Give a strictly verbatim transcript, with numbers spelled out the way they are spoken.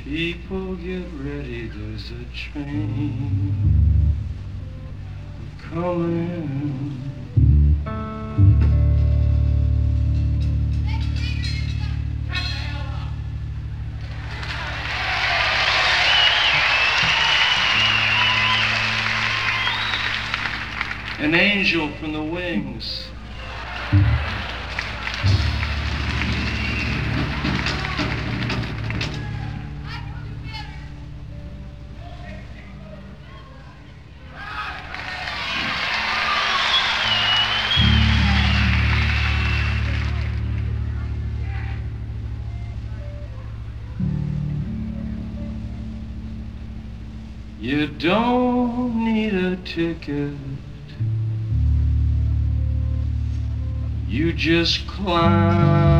People get ready, there's a train coming. An angel from the wings. You don't need a ticket. You just climb